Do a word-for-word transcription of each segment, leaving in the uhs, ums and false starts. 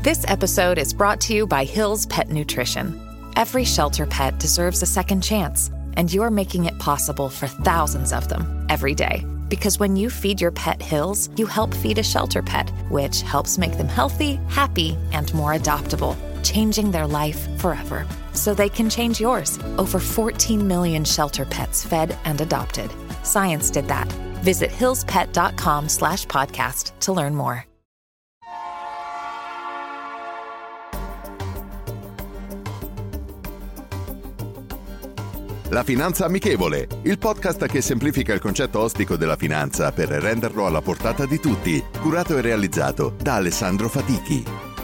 This episode is brought to you by Hill's Pet Nutrition. Every shelter pet deserves a second chance, and you're making it possible for thousands of them every day. Because when you feed your pet Hill's, you help feed a shelter pet, which helps make them healthy, happy, and more adoptable, changing their life forever. So they can change yours. Over fourteen million shelter pets fed and adopted. Science did that. Visit hillspet.com slash podcast to learn more. La Finanza Amichevole, il podcast che semplifica il concetto ostico della finanza per renderlo alla portata di tutti, curato e realizzato da Alessandro Fatichi.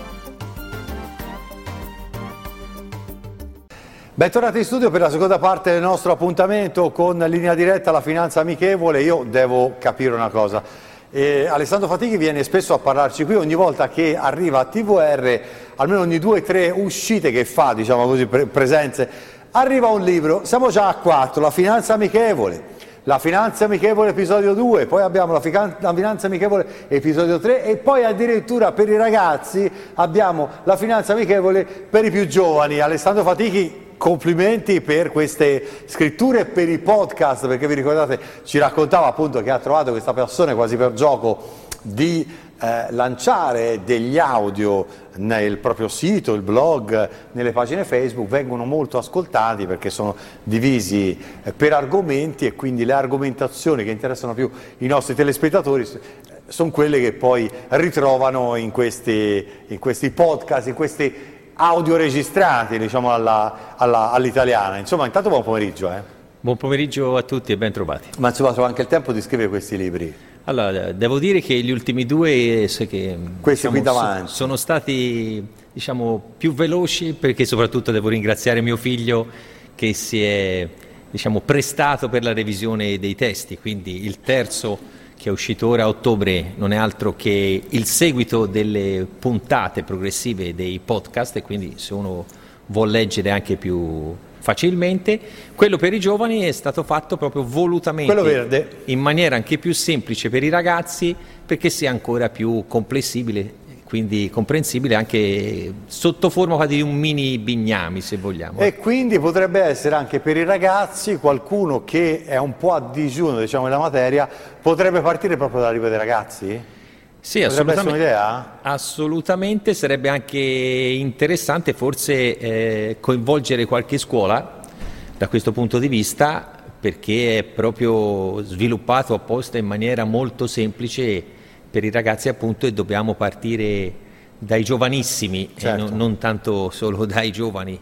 Bentornati in studio per la seconda parte del nostro appuntamento con Linea Diretta, la Finanza Amichevole. Io devo capire una cosa. Eh, Alessandro Fatichi viene spesso a parlarci qui, ogni volta che arriva a T V R, almeno ogni due o tre uscite che fa, diciamo così, pre- presenze, arriva un libro. Siamo già a quattro, la Finanza Amichevole, la Finanza Amichevole episodio due, poi abbiamo la, fica- la Finanza Amichevole episodio tre e poi addirittura per i ragazzi abbiamo la Finanza Amichevole per i più giovani. Alessandro Fatichi, complimenti per queste scritture e per i podcast, perché vi ricordate ci raccontava appunto che ha trovato questa passione quasi per gioco di eh, lanciare degli audio nel proprio sito, il blog, nelle pagine Facebook. Vengono molto ascoltati perché sono divisi eh, per argomenti, e quindi le argomentazioni che interessano più i nostri telespettatori sono quelle che poi ritrovano in questi, in questi podcast, in questi audio registrati, diciamo, alla, alla, all'italiana. Insomma, intanto buon pomeriggio. Eh. Buon pomeriggio a tutti e ben trovati. Ma insomma, trova anche il tempo di scrivere questi libri. Allora, devo dire che gli ultimi due se che, questi diciamo, qui davanti so, sono stati, diciamo, più veloci, perché soprattutto devo ringraziare mio figlio che si è, diciamo, prestato per la revisione dei testi. Quindi il terzo, che è uscito ora a ottobre, non è altro che il seguito delle puntate progressive dei podcast, e quindi se uno vuol leggere anche più facilmente. Quello per i giovani è stato fatto proprio volutamente, quello verde, in maniera anche più semplice per i ragazzi, perché sia ancora più comprensibile, quindi comprensibile anche sotto forma di un mini Bignami, se vogliamo. E quindi potrebbe essere anche per i ragazzi, qualcuno che è un po' a digiuno, diciamo, nella materia, potrebbe partire proprio dal libro dei ragazzi? Sì, potrebbe essere assolutamente, un'idea? Assolutamente, sarebbe anche interessante forse eh, coinvolgere qualche scuola da questo punto di vista, perché è proprio sviluppato apposta in maniera molto semplice per i ragazzi, appunto, e dobbiamo partire dai giovanissimi, certo, e non, non tanto solo dai giovani,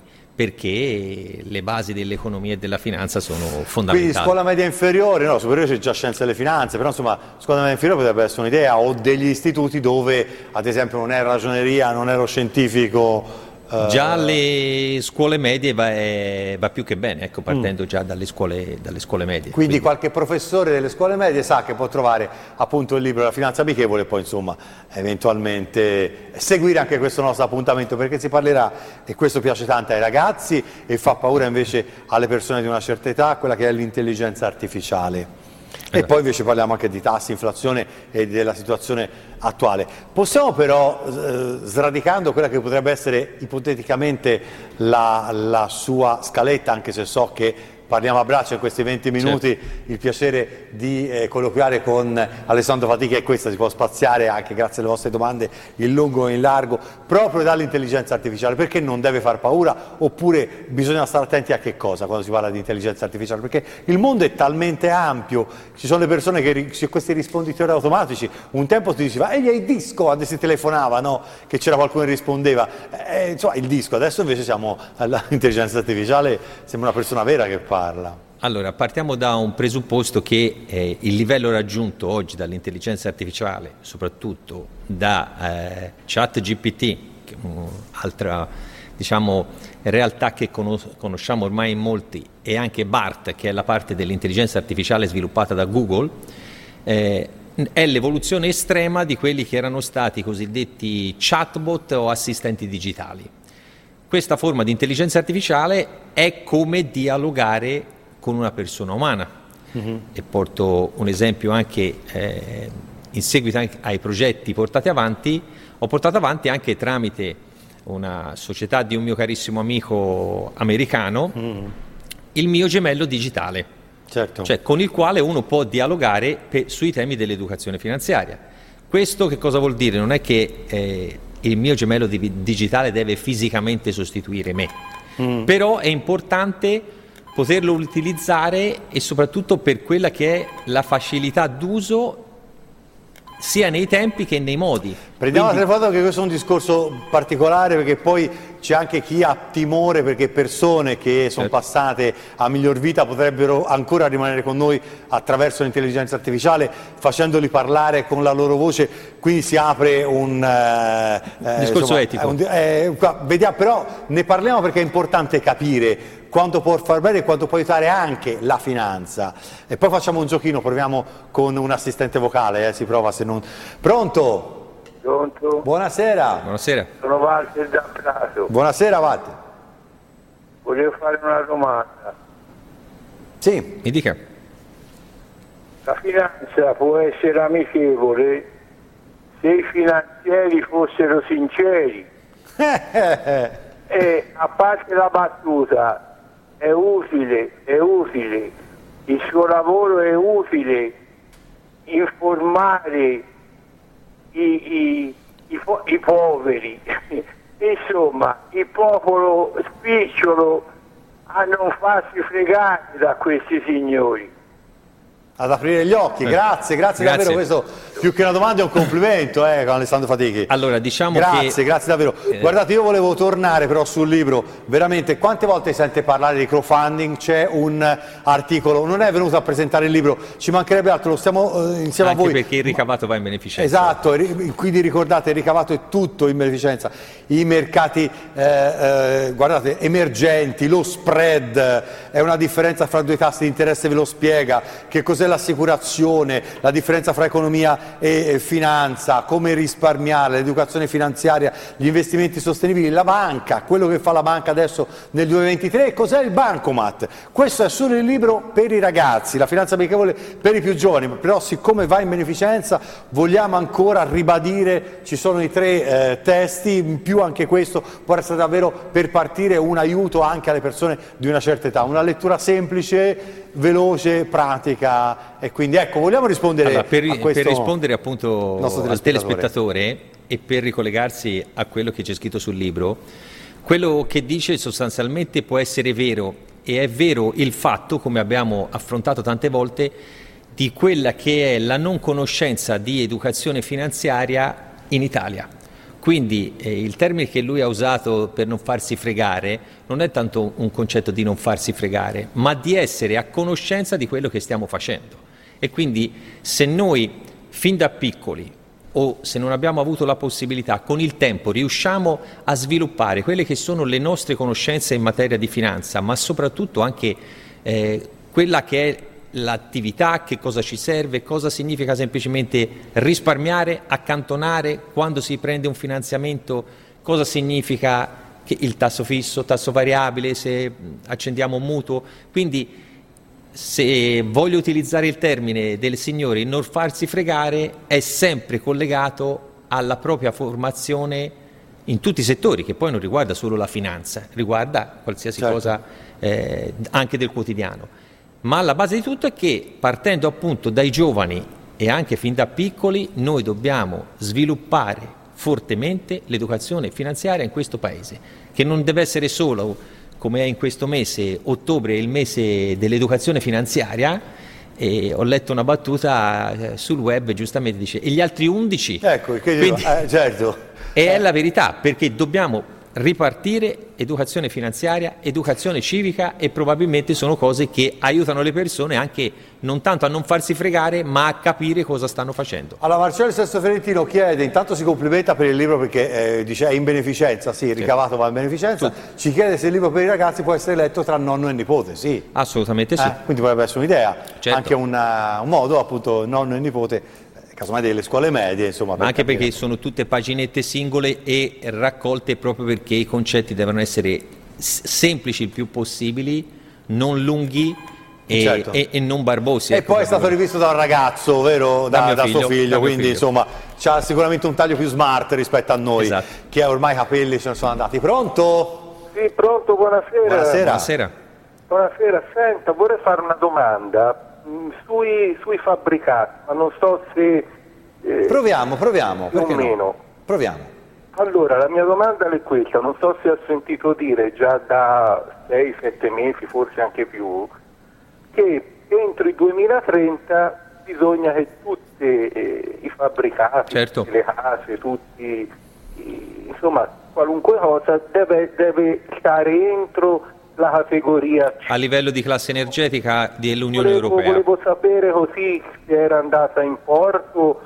perché le basi dell'economia e della finanza sono fondamentali. Quindi scuola media inferiore, no, superiore c'è già scienze delle finanze, però insomma scuola media inferiore potrebbe essere un'idea, o degli istituti dove ad esempio non è ragioneria, non è lo scientifico. Già alle scuole medie va, è, va più che bene, ecco, partendo mm. già dalle scuole, dalle scuole medie. Quindi, quindi qualche professore delle scuole medie sa che può trovare appunto il libro La Finanza Amichevole e poi insomma eventualmente seguire anche questo nostro appuntamento, perché si parlerà, e questo piace tanto ai ragazzi e fa paura invece alle persone di una certa età, quella che è l'intelligenza artificiale. E poi invece parliamo anche di tassi, inflazione e della situazione attuale. Possiamo però, eh, sradicando quella che potrebbe essere ipoteticamente la, la sua scaletta, anche se so che parliamo a braccio in questi venti minuti, certo, il piacere di eh, colloquiare con Alessandro Fatichi è questa, si può spaziare anche grazie alle vostre domande in lungo e in largo, proprio dall'intelligenza artificiale. Perché non deve far paura, oppure bisogna stare attenti a che cosa quando si parla di intelligenza artificiale? Perché il mondo è talmente ampio, ci sono le persone che, questi risponditori automatici, un tempo si diceva ehi, il disco, quando si telefonava, no? Che c'era qualcuno che rispondeva, eh, insomma il disco, adesso invece siamo all'intelligenza artificiale, sembra una persona vera che parla. Allora, partiamo da un presupposto che eh, il livello raggiunto oggi dall'intelligenza artificiale, soprattutto da eh, ChatGPT, che è un'altra, diciamo, realtà che conosciamo ormai in molti, e anche BART, che è la parte dell'intelligenza artificiale sviluppata da Google, eh, è l'evoluzione estrema di quelli che erano stati i cosiddetti chatbot o assistenti digitali. Questa forma di intelligenza artificiale è come dialogare con una persona umana. Mm-hmm. E porto un esempio anche eh, in seguito anche ai progetti portati avanti, ho portato avanti anche tramite una società di un mio carissimo amico americano, mm. il mio gemello digitale, certo. cioè con il quale uno può dialogare per, sui temi dell'educazione finanziaria. Questo che cosa vuol dire? Non è che eh, il mio gemello di, digitale deve fisicamente sostituire me, mm. però è importante poterlo utilizzare e soprattutto per quella che è la facilità d'uso sia nei tempi che nei modi. Prendiamo Quindi... la telefonata, che questo è un discorso particolare, perché poi c'è anche chi ha timore perché persone che sono certo. passate a miglior vita potrebbero ancora rimanere con noi attraverso l'intelligenza artificiale, facendoli parlare con la loro voce, quindi si apre un eh, discorso insomma, Un, etico. eh, vediamo, però ne parliamo perché è importante capire quanto può far bene e quanto può aiutare anche la finanza. E poi facciamo un giochino, proviamo con un assistente vocale, eh, si prova se non... Pronto? Pronto? Buonasera. Buonasera. Sono Walter da Prato. Buonasera Walter. Volevo fare una domanda. Sì. Mi dica. La finanza può essere amichevole se i finanzieri fossero sinceri. E a parte la battuta, è utile, è utile, il suo lavoro è utile informare i, i, i, i poveri, insomma, il popolo spicciolo a non farsi fregare da questi signori. Ad aprire gli occhi, grazie, grazie, grazie davvero, questo più che una domanda è un complimento eh, con Alessandro Fatichi. Allora, diciamo grazie, che... grazie davvero. Eh... Guardate, io volevo tornare però sul libro, veramente, quante volte sente parlare di crowdfunding? C'è un articolo, non è venuto a presentare il libro, ci mancherebbe altro, lo stiamo eh, insieme Anche a voi. perché il ricavato va in beneficenza. Esatto, quindi ricordate, il ricavato è tutto in beneficenza, i mercati eh, eh, guardate, emergenti, lo spread, è una differenza fra due tassi di interesse, ve lo spiega, che cos'è l'assicurazione, la differenza fra economia e finanza, come risparmiare, l'educazione finanziaria, gli investimenti sostenibili, la banca, quello che fa la banca adesso nel duemilaventitré, e cos'è il bancomat. Questo è solo il libro per i ragazzi, la finanza amichevole per i più giovani, però siccome va in beneficenza vogliamo ancora ribadire, ci sono i tre eh, testi, in più anche questo può essere davvero per partire un aiuto anche alle persone di una certa età, una lettura semplice, veloce, pratica, e quindi ecco, vogliamo rispondere allora, per, a questo per rispondere appunto telespettatore. al telespettatore e per ricollegarsi a quello che c'è scritto sul libro, quello che dice sostanzialmente può essere vero, e è vero il fatto, come abbiamo affrontato tante volte, di quella che è la non conoscenza di educazione finanziaria in Italia. Quindi eh, il termine che lui ha usato per non farsi fregare non è tanto un concetto di non farsi fregare, ma di essere a conoscenza di quello che stiamo facendo. E quindi se noi fin da piccoli, o se non abbiamo avuto la possibilità, con il tempo riusciamo a sviluppare quelle che sono le nostre conoscenze in materia di finanza, ma soprattutto anche eh, quella che è l'attività, che cosa ci serve, cosa significa semplicemente risparmiare, accantonare quando si prende un finanziamento, cosa significa che il tasso fisso, tasso variabile, se accendiamo un mutuo. Quindi se voglio utilizzare il termine del signore non farsi fregare, è sempre collegato alla propria formazione in tutti i settori, che poi non riguarda solo la finanza, riguarda qualsiasi certo. cosa eh, anche del quotidiano. Ma alla base di tutto è che, partendo appunto dai giovani e anche fin da piccoli, noi dobbiamo sviluppare fortemente l'educazione finanziaria in questo Paese, che non deve essere solo, come è in questo mese, ottobre, il mese dell'educazione finanziaria, e ho letto una battuta sul web, giustamente dice, e gli altri undici? Ecco, che Quindi, eh, certo. E è la verità, perché dobbiamo ripartire educazione finanziaria, educazione civica, e probabilmente sono cose che aiutano le persone anche non tanto a non farsi fregare, ma a capire cosa stanno facendo. Allora, Marcello Sesto Ferentino chiede, intanto si complimenta per il libro perché eh, dice è in beneficenza, sì, il ricavato va in beneficenza, Tutto. Ci chiede se il libro per i ragazzi può essere letto tra nonno e nipote, sì. Assolutamente sì. Eh, quindi potrebbe essere un'idea, certo. anche una, un modo appunto nonno e nipote, casomai delle scuole medie, insomma. Ma anche perché sono tutte paginette singole e raccolte proprio perché i concetti devono essere s- semplici il più possibili, non lunghi, e, certo. e, e non Barbosi. E ecco, poi è stato rivisto da un ragazzo, vero? Da, da, da figlio, suo figlio, da quindi figlio. insomma c'ha sicuramente un taglio più smart rispetto a noi, esatto. che ormai i capelli se ne sono andati. Pronto? Sì, pronto, buonasera. Buonasera. Buonasera. Buonasera, senta, vorrei fare una domanda mh, sui, sui fabbricati, ma non so se... eh, Proviamo, proviamo, più o perché no? meno. Proviamo. Allora, la mia domanda è questa, non so se ha sentito dire già da sei sette mesi, forse anche più, che entro il duemilatrenta bisogna che tutti eh, i fabbricati, certo. le case, tutti, i, insomma, qualunque cosa deve, deve stare entro la categoria C. A livello di classe energetica dell'Unione volevo, Europea. Volevo sapere così se era andata in porto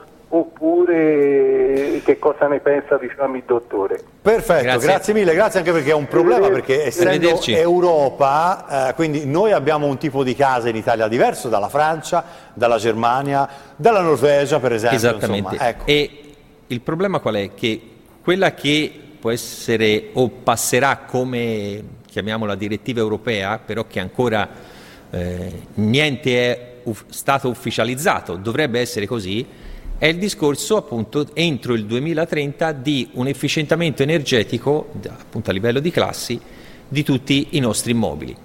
oppure che cosa ne pensa, diciamo, il dottore. Perfetto, grazie. Grazie. mille, grazie anche perché è un problema, perché essendo Arrivederci. Europa, eh, quindi noi abbiamo un tipo di casa in Italia diverso dalla Francia, dalla Germania, dalla Norvegia per esempio. Esattamente. Insomma, ecco. E il problema qual è? Che quella che può essere o passerà come, chiamiamola, direttiva europea, però che ancora eh, niente è uff- stato ufficializzato, dovrebbe essere così, è il discorso appunto entro il duemilatrenta di un efficientamento energetico appunto a livello di classi di tutti i nostri immobili.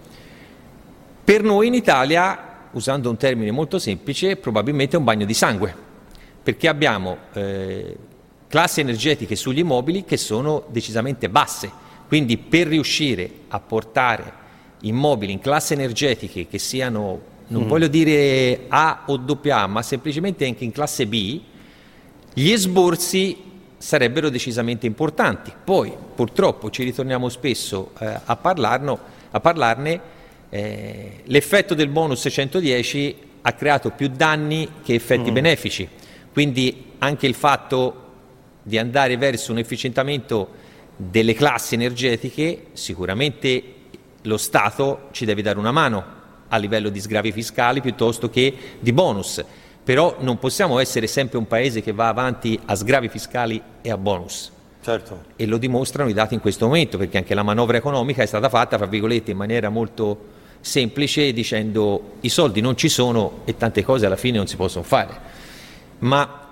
Per noi in Italia, usando un termine molto semplice, probabilmente è un bagno di sangue, perché abbiamo eh, classi energetiche sugli immobili che sono decisamente basse, quindi per riuscire a portare immobili in classi energetiche che siano, non mm. voglio dire A o doppia A, ma semplicemente anche in classe B, gli esborsi sarebbero decisamente importanti. Poi purtroppo ci ritorniamo spesso eh, a, parlarno, a parlarne, eh, l'effetto del bonus centodieci ha creato più danni che effetti mm. benefici, quindi anche il fatto di andare verso un efficientamento delle classi energetiche, sicuramente lo Stato ci deve dare una mano a livello di sgravi fiscali piuttosto che di bonus, però non possiamo essere sempre un paese che va avanti a sgravi fiscali e a bonus. Certo. E lo dimostrano i dati in questo momento, perché anche la manovra economica è stata fatta, fra virgolette, in maniera molto semplice, dicendo i soldi non ci sono e tante cose alla fine non si possono fare. Ma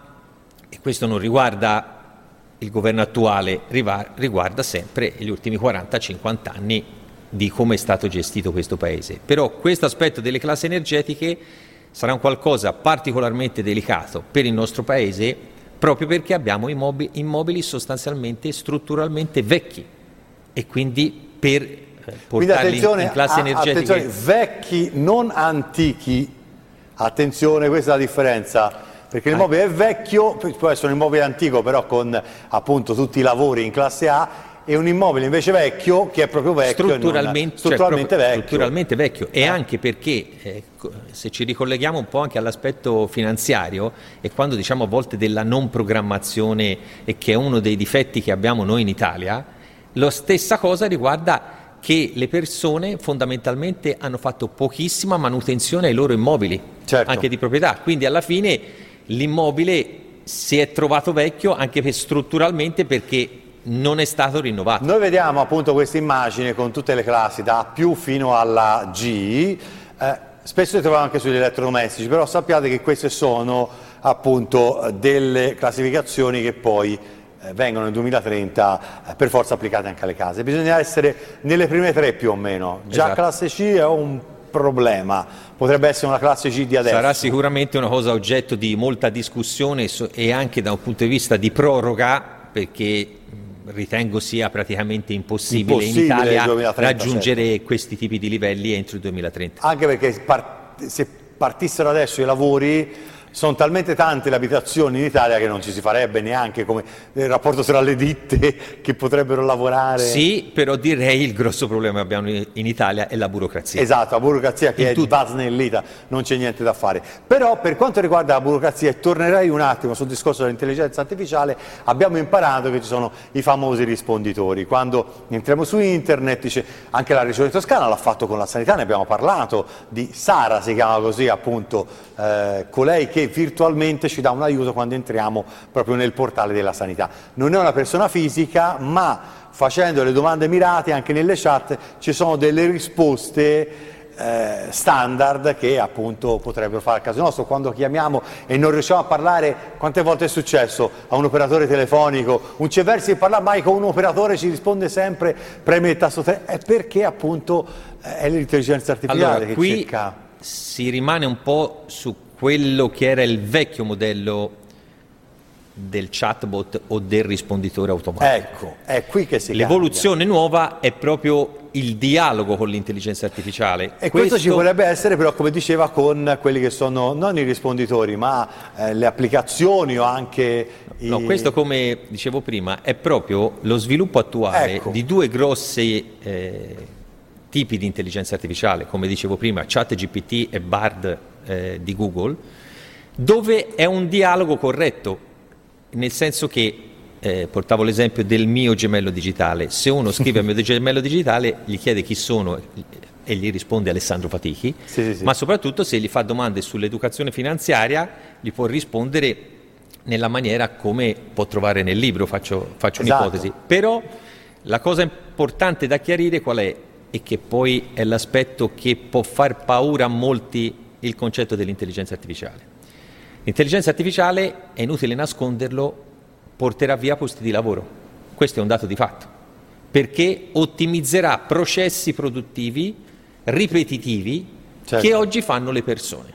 e questo non riguarda il governo attuale, riguarda sempre gli ultimi quaranta cinquanta anni di come è stato gestito questo paese. Però questo aspetto delle classi energetiche sarà un qualcosa particolarmente delicato per il nostro paese, proprio perché abbiamo immobili, immobili sostanzialmente strutturalmente vecchi e quindi per eh, portarli in, in classi a, energetiche attenzione, vecchi, non antichi, attenzione, questa è la differenza. Perché l'immobile è vecchio, può essere un immobile antico però con appunto tutti i lavori in classe A, e un immobile invece vecchio che è proprio vecchio, strutturalmente, strutturalmente, cioè, vecchio. strutturalmente vecchio. E eh. anche perché eh, se ci ricolleghiamo un po' anche all'aspetto finanziario, e quando diciamo a volte della non programmazione, e che è uno dei difetti che abbiamo noi in Italia, la stessa cosa riguarda che le persone fondamentalmente hanno fatto pochissima manutenzione ai loro immobili, certo. anche di proprietà, quindi alla fine l'immobile si è trovato vecchio anche per, strutturalmente perché non è stato rinnovato. Noi vediamo appunto questa immagine con tutte le classi da A più fino alla G, eh, spesso le troviamo anche sugli elettrodomestici, però sappiate che queste sono appunto delle classificazioni che poi eh, vengono nel duemilatrenta eh, per forza applicate anche alle case. Bisogna essere nelle prime tre più o meno, già esatto. Classe C è un problema, potrebbe essere una classe C di adesso. Sarà sicuramente una cosa oggetto di molta discussione e anche da un punto di vista di proroga, perché ritengo sia praticamente impossibile, impossibile in Italia duemilatrenta, raggiungere certo. questi tipi di livelli entro il duemilatrenta. Anche perché part- se partissero adesso i lavori, sono talmente tante le abitazioni in Italia che non ci si farebbe neanche come il rapporto tra le ditte che potrebbero lavorare. Sì, però direi il grosso problema che abbiamo in Italia è la burocrazia. Esatto, la burocrazia che in è va snellita, non c'è niente da fare. Però per quanto riguarda la burocrazia, e tornerei un attimo sul discorso dell'intelligenza artificiale, abbiamo imparato che ci sono i famosi risponditori. Quando entriamo su internet, dice, anche la Regione Toscana l'ha fatto con la sanità, ne abbiamo parlato, di Sara si chiama così appunto, eh, colei che virtualmente ci dà un aiuto quando entriamo proprio nel portale della sanità. Non è una persona fisica, ma facendo le domande mirate anche nelle chat ci sono delle risposte eh, standard che appunto potrebbero fare al caso nostro. Quando chiamiamo e non riusciamo a parlare, quante volte è successo a un operatore telefonico, un cerversi di parlare mai con un operatore, ci risponde sempre premi il tasto tre, è perché appunto è l'intelligenza artificiale allora, che qui cerca. Si rimane un po' su quello che era il vecchio modello del chatbot o del risponditore automatico. Ecco, è qui che si L'evoluzione cambia. nuova è proprio il dialogo con l'intelligenza artificiale. E questo, questo ci vorrebbe essere però, come diceva, con quelli che sono non i risponditori, ma eh, le applicazioni o anche i... No, questo, come dicevo prima, è proprio lo sviluppo attuale ecco. di due grossi eh, tipi di intelligenza artificiale, come dicevo prima, ChatGPT e Bard eh, di Google, dove è un dialogo corretto. Nel senso che, eh, portavo l'esempio del mio gemello digitale, se uno scrive al mio gemello digitale gli chiede chi sono e gli risponde Alessandro Fatichi, sì, sì, sì. ma soprattutto se gli fa domande sull'educazione finanziaria gli può rispondere nella maniera come può trovare nel libro, faccio, faccio esatto. un'ipotesi. Però la cosa importante da chiarire qual è, e che poi è l'aspetto che può far paura a molti, il concetto dell'intelligenza artificiale. L'intelligenza artificiale, è inutile nasconderlo, porterà via posti di lavoro. Questo è un dato di fatto, perché ottimizzerà processi produttivi ripetitivi certo. che oggi fanno le persone.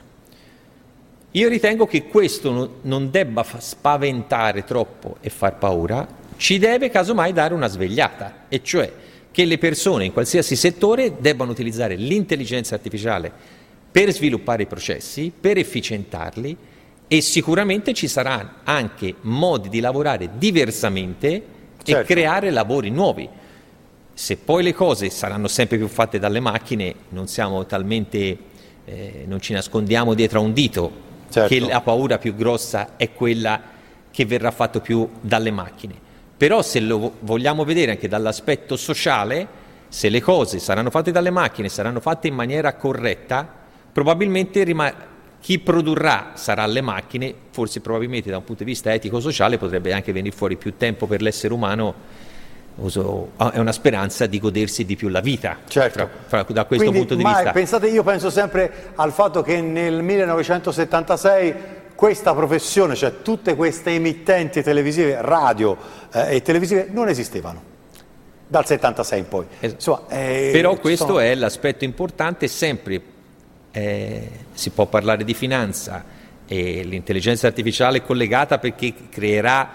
Io ritengo che questo non debba spaventare troppo e far paura, ci deve casomai dare una svegliata, e cioè che le persone in qualsiasi settore debbano utilizzare l'intelligenza artificiale per sviluppare i processi, per efficientarli, e sicuramente ci saranno anche modi di lavorare diversamente certo. e creare lavori nuovi. Se poi le cose saranno sempre più fatte dalle macchine, non siamo talmente, eh, non ci nascondiamo dietro a un dito, certo. che la paura più grossa è quella che verrà fatto più dalle macchine. Però se lo vogliamo vedere anche dall'aspetto sociale, se le cose saranno fatte dalle macchine, saranno fatte in maniera corretta, probabilmente rimarrà. Chi produrrà sarà le macchine, forse probabilmente da un punto di vista etico-sociale potrebbe anche venire fuori più tempo per l'essere umano, uso, è una speranza di godersi di più la vita, certo. fra, fra, da questo Quindi, punto di ma vista. Pensate, io penso sempre al fatto che nel millenovecentosettantasei questa professione, cioè tutte queste emittenti televisive, radio eh, e televisive, non esistevano. Dal settantasei in poi. Esatto. Insomma, eh, Però questo sono... è l'aspetto importante, sempre eh, si può parlare di finanza e l'intelligenza artificiale è collegata perché creerà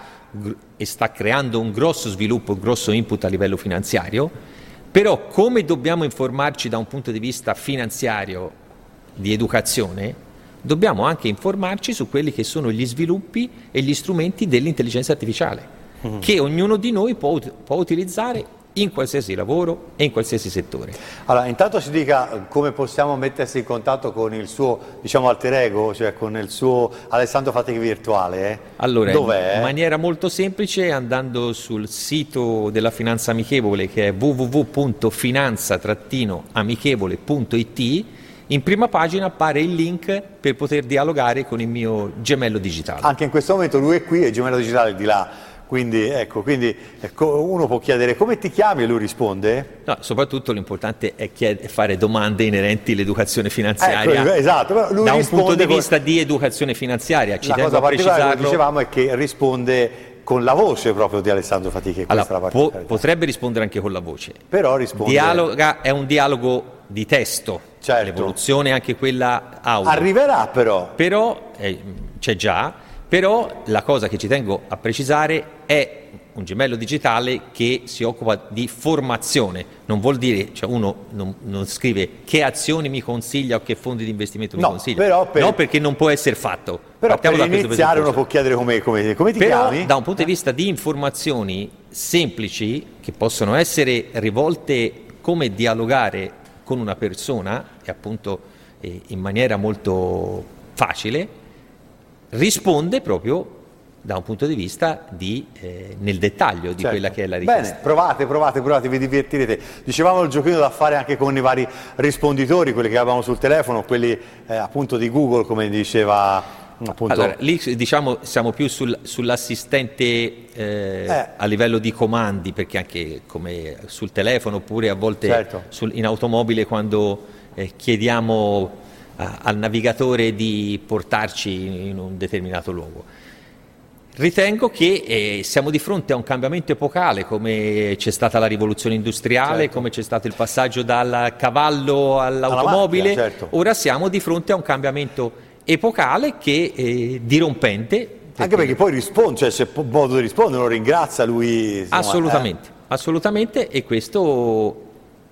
e sta creando un grosso sviluppo, un grosso input a livello finanziario, però come dobbiamo informarci da un punto di vista finanziario di educazione, dobbiamo anche informarci su quelli che sono gli sviluppi e gli strumenti dell'intelligenza artificiale, mm-hmm. che ognuno di noi può, può utilizzare in qualsiasi lavoro e in qualsiasi settore. Allora, intanto ci dica come possiamo mettersi in contatto con il suo, diciamo, alter ego, cioè con il suo Alessandro Fatichi virtuale. Eh? Allora, dov'è? In maniera molto semplice, andando sul sito della Finanza Amichevole, che è w w w punto finanza amichevole punto i t, in prima pagina appare il link per poter dialogare con il mio gemello digitale. Anche in questo momento lui è qui e il gemello digitale è di là. Quindi, ecco, quindi ecco, uno può chiedere come ti chiami e lui risponde? No, soprattutto l'importante è chied- fare domande inerenti all'educazione finanziaria. Ecco, esatto, però lui da un punto di con... vista di educazione finanziaria. Ci la tengo cosa a particolare, come precisarlo. dicevamo, è che risponde con la voce proprio di Alessandro Fatichi. Allora, po- potrebbe rispondere anche con la voce. Però risponde... Dialoga, è un dialogo di testo. Certo. L'evoluzione è anche quella audio. Arriverà però. Però, eh, c'è già... Però la cosa che ci tengo a precisare è un gemello digitale che si occupa di formazione. Non vuol dire, cioè uno non, non scrive che azioni mi consiglia o che fondi di investimento mi no, consiglia. Però per... No, perché non può essere fatto. Però Partiamo per da iniziare uno può chiedere come, come, come ti Però, chiami? da un punto di vista di informazioni semplici, che possono essere rivolte come dialogare con una persona, e appunto eh, in maniera molto facile, risponde proprio da un punto di vista di, eh, nel dettaglio di certo. quella che è la richiesta. Bene, provate, provate, provate, vi divertirete. Dicevamo il giochino da fare anche con i vari risponditori, quelli che avevamo sul telefono, quelli eh, appunto di Google, come diceva appunto. Allora, lì diciamo siamo più sul, sull'assistente eh, eh. a livello di comandi, perché anche come sul telefono oppure a volte certo. sul, in automobile quando eh, chiediamo a, al navigatore di portarci in un determinato luogo. Ritengo che eh, siamo di fronte a un cambiamento epocale, come c'è stata la rivoluzione industriale, certo. come c'è stato il passaggio dal cavallo all'automobile, macchina, certo. Ora siamo di fronte a un cambiamento epocale che è dirompente. Perché... Anche perché poi risponde, cioè se può modo di rispondere, lo ringrazia lui. Insomma, assolutamente, eh. assolutamente, e questo,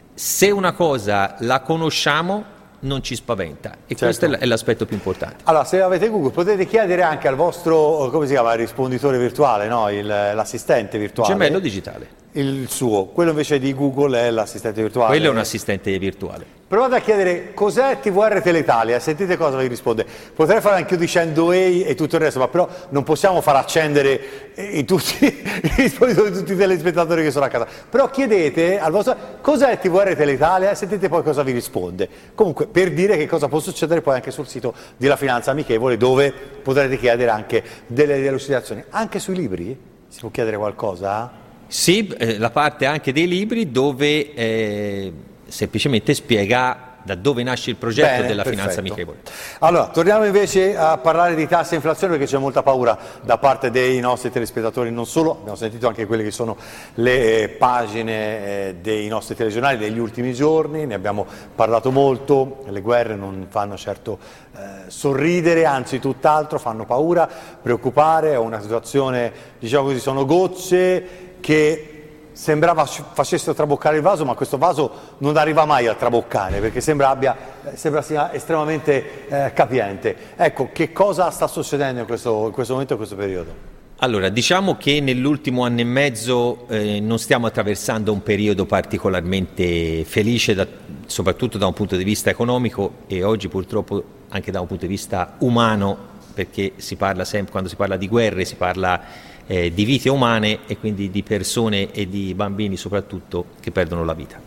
se una cosa la conosciamo, non ci spaventa, e certo. questo è l'aspetto più importante. Allora, se avete Google potete chiedere anche al vostro, come si chiama, il risponditore virtuale, no? il, l'assistente virtuale. Gemello digitale. Il suo, quello invece di Google è l'assistente virtuale. Quello è un assistente virtuale. Provate a chiedere cos'è T V R Teletalia, sentite cosa vi risponde. Potrei fare anche io dicendo E I e tutto il resto, ma però non possiamo far accendere i, tutti, i risponditori di tutti i telespettatori che sono a casa. Però chiedete al vostro cos'è T V R Teletalia e sentite poi cosa vi risponde. Comunque, per dire che cosa può succedere poi anche sul sito di La Finanza Amichevole, dove potrete chiedere anche delle delucidazioni. Anche sui libri si può chiedere qualcosa? Sì, eh, la parte anche dei libri dove eh, semplicemente spiega da dove nasce il progetto Bene, della perfetto. Finanza Amichevole. Allora, torniamo invece a parlare di tasse e inflazione, perché c'è molta paura da parte dei nostri telespettatori, non solo, abbiamo sentito anche quelle che sono le eh, pagine eh, dei nostri telegiornali degli ultimi giorni, ne abbiamo parlato molto, le guerre non fanno certo eh, sorridere, anzi tutt'altro, fanno paura, preoccupare, è una situazione, diciamo così, sono gocce che sembrava facessero traboccare il vaso, ma questo vaso non arriva mai a traboccare, perché sembra, abbia, sembra sia estremamente eh, capiente. Ecco, che cosa sta succedendo in questo, in questo momento, in questo periodo? Allora, diciamo che nell'ultimo anno e mezzo eh, non stiamo attraversando un periodo particolarmente felice, da, soprattutto da un punto di vista economico e oggi purtroppo anche da un punto di vista umano, perché si parla sempre, quando si parla di guerre, si parla Eh, di vite umane e quindi di persone e di bambini soprattutto che perdono la vita.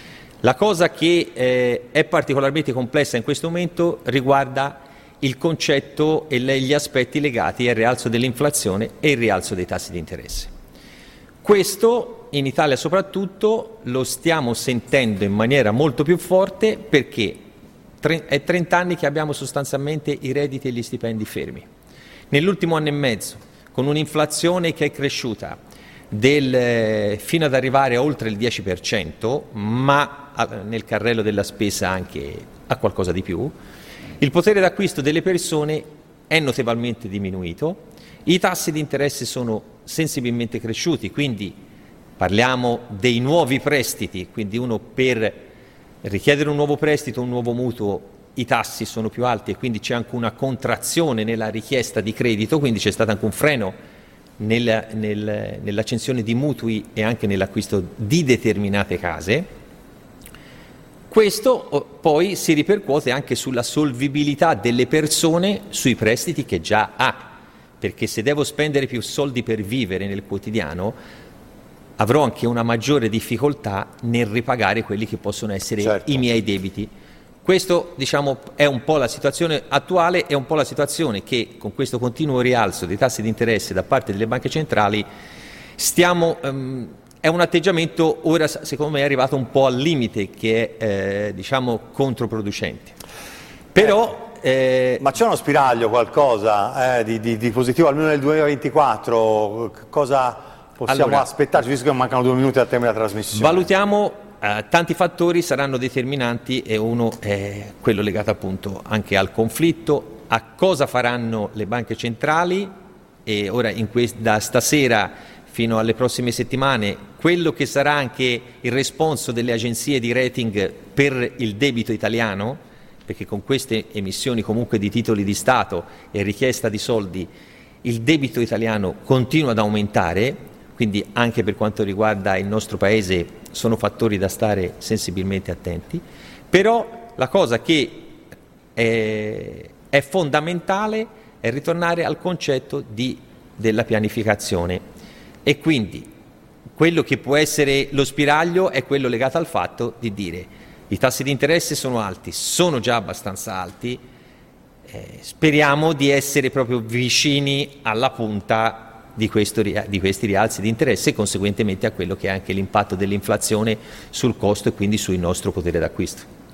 La cosa che eh, è particolarmente complessa in questo momento riguarda il concetto e le, gli aspetti legati al rialzo dell'inflazione e il rialzo dei tassi di interesse. Questo in Italia soprattutto lo stiamo sentendo in maniera molto più forte perché tre, è trenta anni che abbiamo sostanzialmente i redditi e gli stipendi fermi. Nell'ultimo anno e mezzo, con un'inflazione che è cresciuta del, fino ad arrivare a oltre il dieci per cento, ma a, nel carrello della spesa anche a qualcosa di più, il potere d'acquisto delle persone è notevolmente diminuito, i tassi di interesse sono sensibilmente cresciuti, quindi parliamo dei nuovi prestiti, quindi uno per richiedere un nuovo prestito, un nuovo mutuo, i tassi sono più alti e quindi c'è anche una contrazione nella richiesta di credito, quindi c'è stato anche un freno nel, nel, nell'accensione di mutui e anche nell'acquisto di determinate case. Questo poi si ripercuote anche sulla solvibilità delle persone sui prestiti che già ha, perché se devo spendere più soldi per vivere nel quotidiano avrò anche una maggiore difficoltà nel ripagare quelli che possono essere certo. i miei debiti. Questo, diciamo, è un po' la situazione attuale, è un po' la situazione che con questo continuo rialzo dei tassi di interesse da parte delle banche centrali stiamo, um, è un atteggiamento ora secondo me è arrivato un po' al limite che è eh, diciamo controproducente. Però eh, eh, ma c'è uno spiraglio, qualcosa eh, di, di, di positivo almeno nel duemilaventiquattro? Cosa possiamo allora, aspettarci, visto che mancano due minuti al termine della trasmissione? Valutiamo. Uh, tanti fattori saranno determinanti e uno è quello legato appunto anche al conflitto, a cosa faranno le banche centrali e ora in quest- da stasera fino alle prossime settimane quello che sarà anche il responso delle agenzie di rating per il debito italiano, perché con queste emissioni comunque di titoli di Stato e richiesta di soldi il debito italiano continua ad aumentare, quindi anche per quanto riguarda il nostro Paese sono fattori da stare sensibilmente attenti, però la cosa che è, è fondamentale è ritornare al concetto di, della pianificazione e quindi quello che può essere lo spiraglio è quello legato al fatto di dire i tassi di interesse sono alti, sono già abbastanza alti, eh, speriamo di essere proprio vicini alla punta Di, questo, di questi rialzi di interesse e conseguentemente a quello che è anche l'impatto dell'inflazione sul costo e quindi sul nostro potere d'acquisto.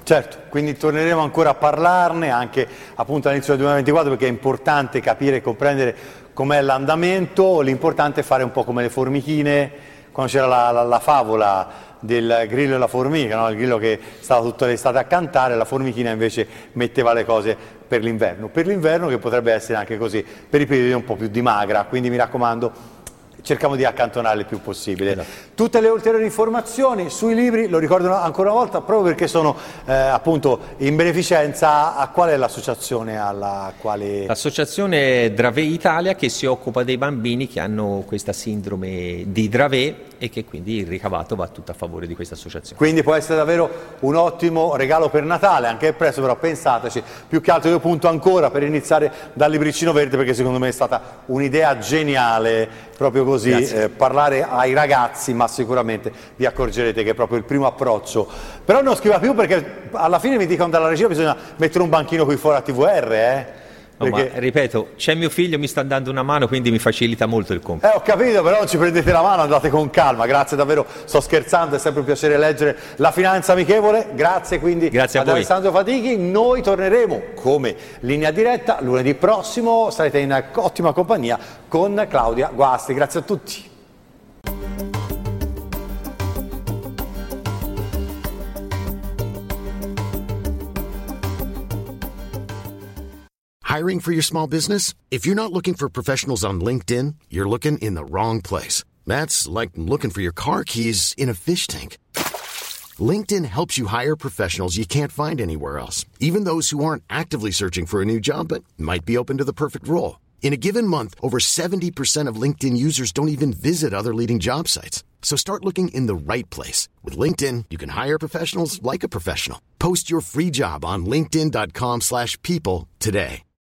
Certo, quindi torneremo ancora a parlarne anche appunto all'inizio del duemilaventiquattro, perché è importante capire e comprendere com'è l'andamento. L'importante è fare un po' come le formichine, quando c'era la, la, la favola del grillo e la formica, no? Il grillo che stava tutta l'estate a cantare, la formichina invece metteva le cose per l'inverno, per l'inverno che potrebbe essere anche così, per i periodi un po' più di magra, quindi mi raccomando, cerchiamo di accantonare il più possibile. Esatto. Tutte le ulteriori informazioni sui libri, lo ricordo ancora una volta, proprio perché sono eh, appunto in beneficenza. A qual è l'associazione alla quale... L'associazione Dravet Italia, che si occupa dei bambini che hanno questa sindrome di Dravet e che quindi il ricavato va tutto a favore di questa associazione. Quindi può essere davvero un ottimo regalo per Natale, anche il prezzo, però pensateci. Più che altro io punto ancora per iniziare dal libricino verde, perché secondo me è stata un'idea geniale, proprio così, eh, parlare ai ragazzi, ma sicuramente vi accorgerete che è proprio il primo approccio. Però non scriva più, perché alla fine mi dicono dalla regia bisogna mettere un banchino qui fuori a T V R, eh? No, perché... ma ripeto, c'è mio figlio, mi sta dando una mano, quindi mi facilita molto il compito. Eh, ho capito, però non ci prendete la mano, andate con calma. Grazie davvero, sto scherzando, è sempre un piacere leggere La Finanza Amichevole. Grazie quindi Grazie a ad voi. Alessandro Fatichi. Noi torneremo come Linea Diretta lunedì prossimo, sarete in ottima compagnia con Claudia Guasti. Grazie a tutti. Hiring for your small business? If you're not looking for professionals on LinkedIn, you're looking in the wrong place. That's like looking for your car keys in a fish tank. LinkedIn helps you hire professionals you can't find anywhere else, even those who aren't actively searching for a new job but might be open to the perfect role. In a given month, over seventy percent of LinkedIn users don't even visit other leading job sites. So start looking in the right place. With LinkedIn, you can hire professionals like a professional. Post your free job on linkedin dot com slash people today.